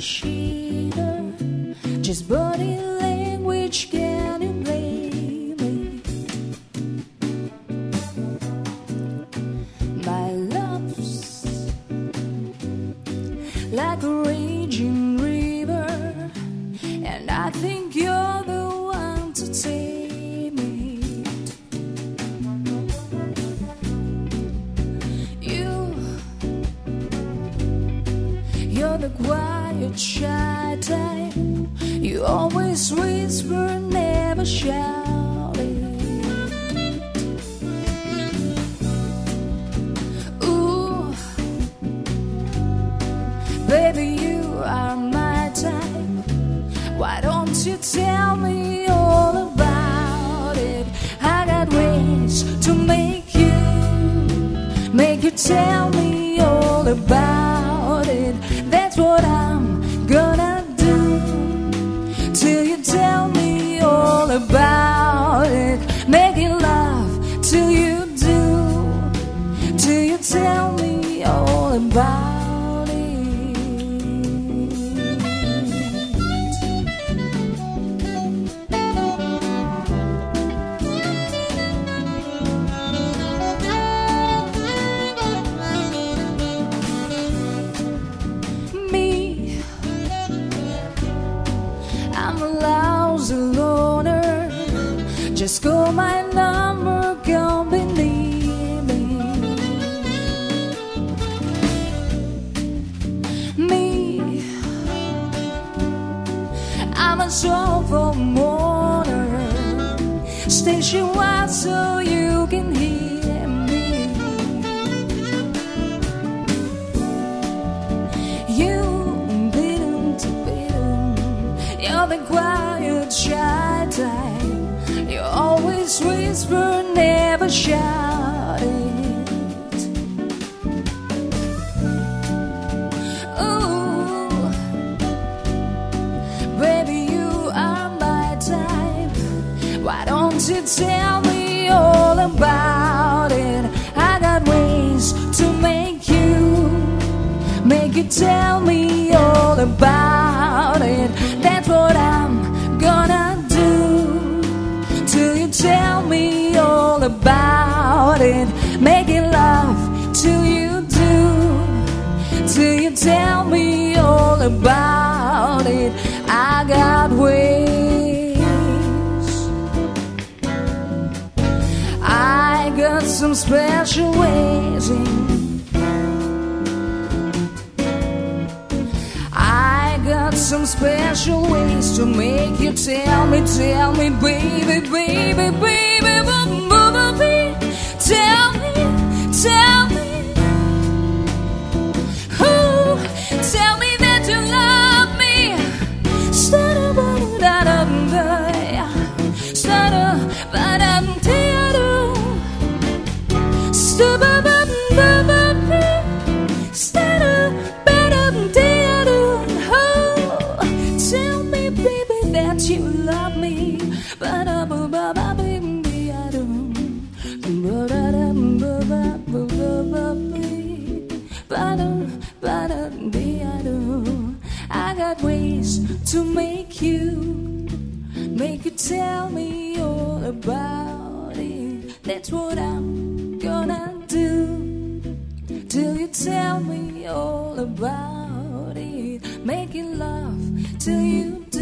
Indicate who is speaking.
Speaker 1: shiver. Just body language, can you blame me? My love's like a raging river, and I think you're the one to tame it. You're the quiet, shy type. You always whisper, never shout it. Ooh, baby, you are my type. Why don't you tell me all about it? I got ways to make you tell me all about it. That's what I'm gonna do, till you tell me all about it. Making love till you do, till you tell me all about it. Me, I'm a lousy loner. Just call my number, come believe me. Me, I'm a soulful mourner. Station wide so you can hear me. You're the quiet, shy type. You always whisper, never shout it. Ooh, baby, you are my type. Why don't you tell me all about it? I got ways to make you tell me all about it. That's what I'm gonna do, till you tell me all about it. Making love till you do, till you tell me all about it. I got ways, I got some special ways some special ways to make you tell me, baby, baby, baby, baby, tell me, ooh, tell me that you love me. That you love me, I got ways to make you tell me all about it. That's what I'm gonna do, till you tell me all about it. Making love till you